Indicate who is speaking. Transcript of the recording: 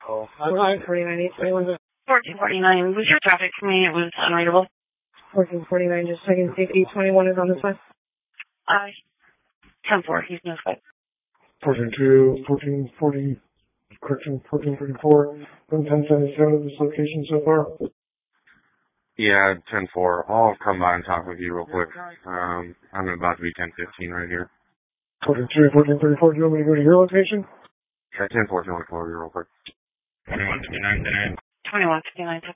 Speaker 1: Oh, I'm not 49,
Speaker 2: 1449. Was your traffic for me? It was unreadable.
Speaker 1: 1449, just checking safety. 21 is on this one.
Speaker 2: 10-4, he's notified.
Speaker 1: 14-2, 1440, correction, 1434, 1077 this location so far.
Speaker 3: Yeah, 10-4. I'll come by and talk with you real quick. I'm about to be 10-15 right here.
Speaker 1: 14-2, 1434, do you want me to go to your location?
Speaker 3: Yeah, 10-4, 10-4, real quick. 21-59,
Speaker 2: 21-59.